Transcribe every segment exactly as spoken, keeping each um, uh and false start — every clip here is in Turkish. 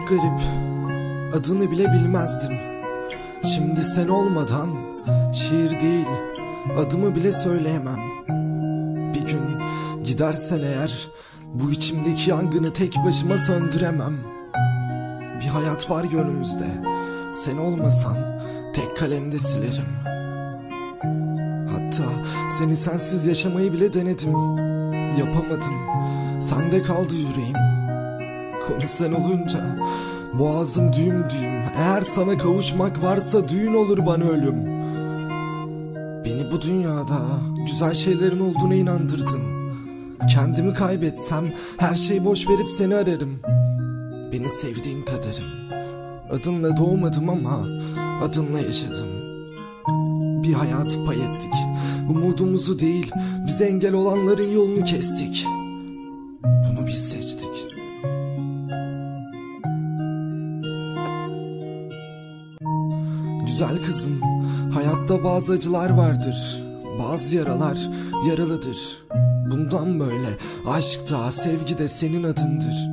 çok garip, adını bile bilmezdim. Şimdi sen olmadan şiir değil, adımı bile söyleyemem. Bir gün gidersen eğer, bu içimdeki yangını tek başıma söndüremem. Bir hayat var önümüzde, sen olmasan tek kalemde silerim. Hatta seni sensiz yaşamayı bile denedim, yapamadım. Sende kaldı yüreğim. Konu sen olunca boğazım düğüm düğüm. Eğer sana kavuşmak varsa düğün olur bana ölüm. Beni bu dünyada güzel şeylerin olduğuna inandırdın. Kendimi kaybetsem her şeyi boş verip seni ararım. Beni sevdiğin kadarım. Adınla doğmadım ama adınla yaşadım. Bir hayat pay ettik, umudumuzu değil, bize engel olanların yolunu kestik. Bunu biz seçtik. Güzel kızım, hayatta bazı acılar vardır, bazı yaralar yaralıdır. Bundan böyle aşk da sevgi de senin adındır.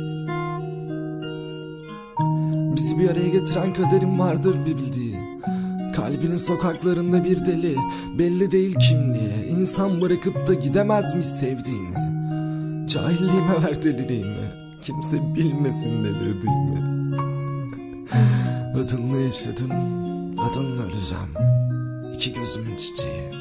Bizi bir araya getiren kaderim vardır bir bildiği. Kalbinin sokaklarında bir deli, belli değil kimliği. İnsan bırakıp da gidemezmiş sevdiğini. Cahilliğime ver deliliğimi, kimse bilmesin delirdiğimi. Adınla yaşadım, adınla öleceğim. İki gözümün çiçeği.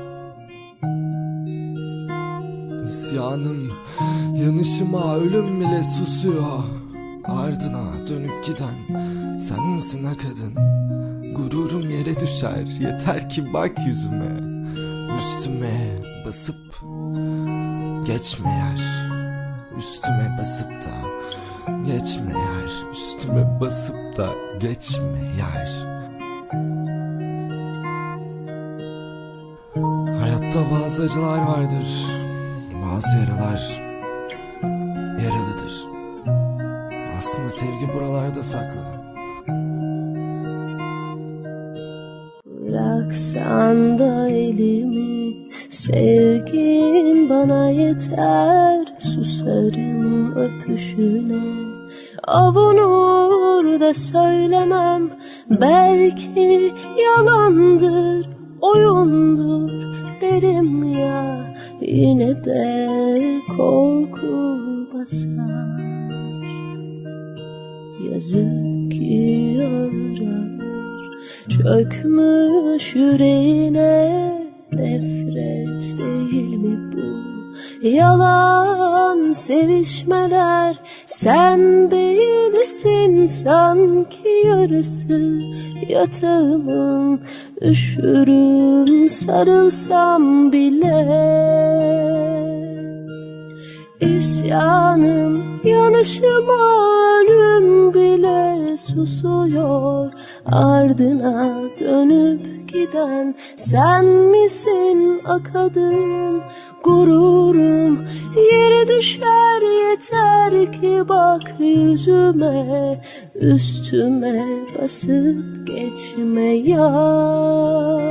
İsyanım, yanışıma ölüm bile susuyor. Ardına dönüp giden sen misin ha kadın? Gururum yere düşer, yeter ki bak yüzüme. Üstüme basıp geçme yer. Üstüme basıp da geçme yer. Üstüme basıp da geçme yer. Hayatta bazı acılar vardır, bazı yaralar yaralıdır. Aslında sevgi buralarda saklı. Bıraksan da elimi, sevgin bana yeter. Susarım öpüşüne, avunur da söylemem. Belki yalandır, oyundur derim ya. Yine de korku basar. Yazık ki arar, çökmüş yüreğine. Nefret değil mi bu? Yalan sevişmeler. Sen değilsin sanki yarısı yatağımın. Üşürüm sarılsam bile. İsyanım, yanışıma ölüm bile susuyor. Ardına dönüp giden sen misin akadın? Gururum yere düşer, yeter ki bak yüzüme. Üstüme basıp geçme ya.